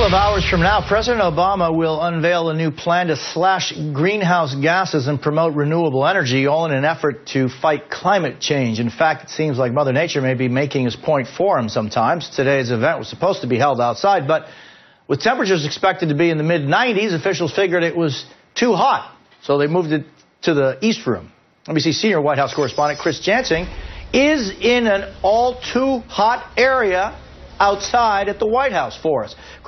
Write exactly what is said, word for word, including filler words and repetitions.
of hours from now, President Obama will unveil a new plan to slash greenhouse gases and promote renewable energy, all in an effort to fight climate change. In fact, it seems like Mother Nature may be making his point for him sometimes. Today's event was supposed to be held outside, but with temperatures expected to be in the mid nineties, officials figured it was too hot, so they moved it to the East Room. N B C senior White House correspondent Chris Jansing is in an all-too-hot area outside at the White House for us.